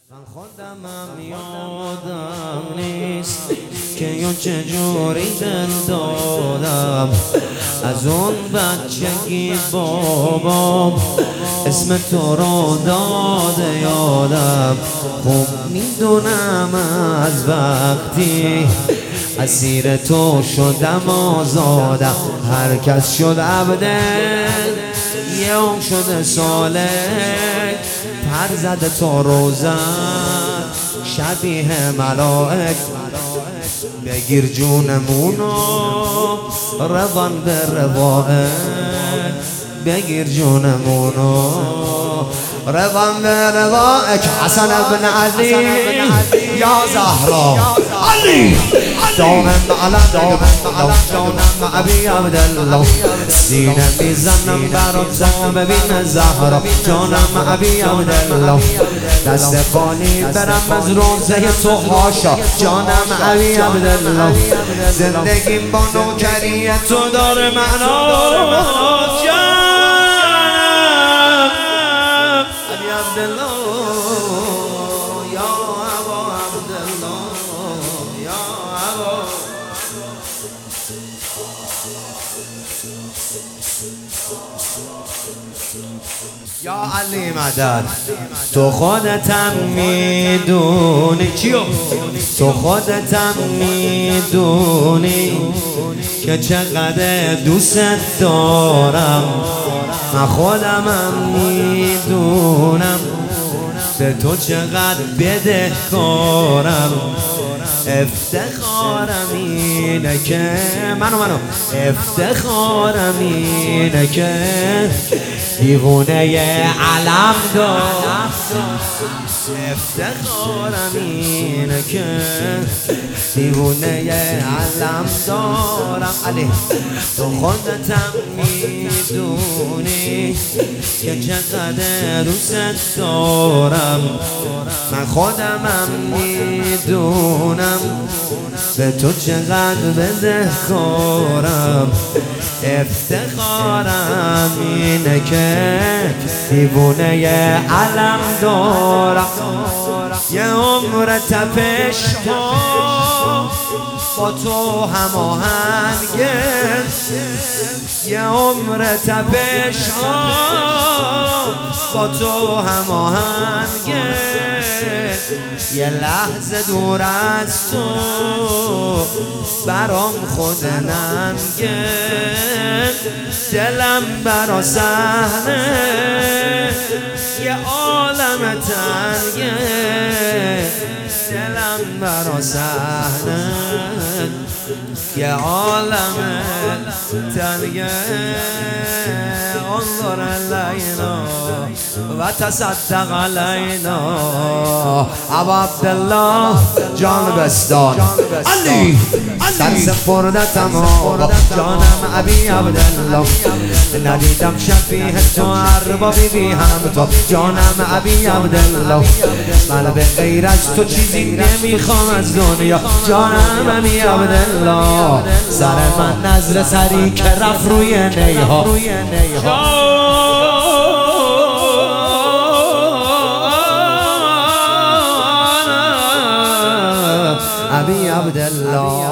من خودمم یادم نیست که یا چجوری دل دادم از اون بچگی بابام اسم تو رو داده یادم. خوب میدونم از وقتی اسیر تو شدم آزادم. هر کس شد عبده یه اون شده ساله پر زده تو روزن شبیه ملائک. بگیر جونمونو روان به روائک بگیر جونمونو روان به روائک. حسن ابن علی یا زهرا علی دامن علم دامن ابی عبدالله سینه میزنم برات تا ببین زهرا جانم ابی عبدالله. دست خالی برم از روزه تو حاشا جانم ابی عبدالله. زندگیم با نوکری تو داره معنا جانم ابی عبدالله یا ابا عبدالله یا ابا. یا علی مدد تو خودتم میدونی چیو تو خودتم میدونی که چقدر دوست دارم. من خودمم میدونم به تو چقدر بدهکارم. افتخارم اینه که منو افتخارم اینه که دیوونه علم دارم. افتخارم اینه که دیوونه علم دارم. علی تو خودتم میدونی که چقدر دوست دارم. من خودمم میدونم به تو چقدر بدهکارم. افتخارم اینه که دیوونه علم دارم. یه عمر تپش با تو هماهنگه یه عمر تپش با تو هماهنگه. یه لحظه دور از تو برام خود ننگه. دلم برا صحنه یه عالم تنگه. دلم برا صحنه یه عالم تنگه. انظر علینا و تصدق علینا. ابا عبدالله جان بستان علی سر سپردتم جانم ابی عبدالله. ندیدم شبیه تو اربابی بی هم تو جانم ابی عبدالله. من به غیر از تو چیزی نمیخوام از دنیا جانم ابی عبدالله. سر من نظر سری که رفت روی نیها ابی عبدالله.